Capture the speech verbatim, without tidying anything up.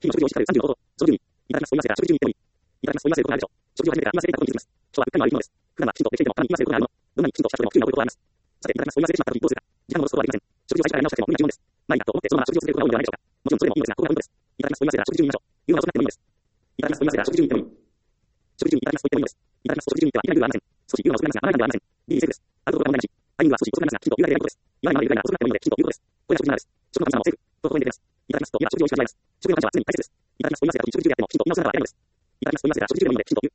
日々の食事をしっかりさんじゅうのこと、食事に、いただきます。おいませが食事中に言ってもいい。いただきます。おいませのことがあるでしょう。食事を始めてから言いませできたことに気づきます。人はうっかりも悪いものです。普段はきちんとできていても、たまに言いませでことがあるの。どんなにきちんとした人でも急なことがあります。さて、いただきます。おいませでしまった時どうするか。時間を戻すことはできません。食事を最初からやり直したくても無理な疑問です。まあいいやと思ってそのまま食事を続けることが多いのではないでしょうか。もちろんそれでもいいのですが、ここがポイントです。いただきます。おいませが食事中に言いましょう。言うのは遅くなってもいいのです。いただきます。おいませが食事中に言ってもいい。食事中にいただきますと言ってもいいのです。いただきますと食事中に言ってはいけない理由はありません。少し言うのは遅くなりますが、あまりなのではありません。ビーセーフです。あるところが問題なし。タイミングは少し遅くなりますが、きちんと言うだけでやることです。言わないまま言うだけが遅くなってもいいので、きちんと言うことです。これが食事の話です。食の神様をセーフ。とここに出ます。いただきますと、今食事をおいしく味わいます。食の神様は常に大切です。いただきます。おいませが時に食事中であっても、きちんと言い直さなければいけないのです。いただきます。おいませが食事中でもいいので、きちんと言う。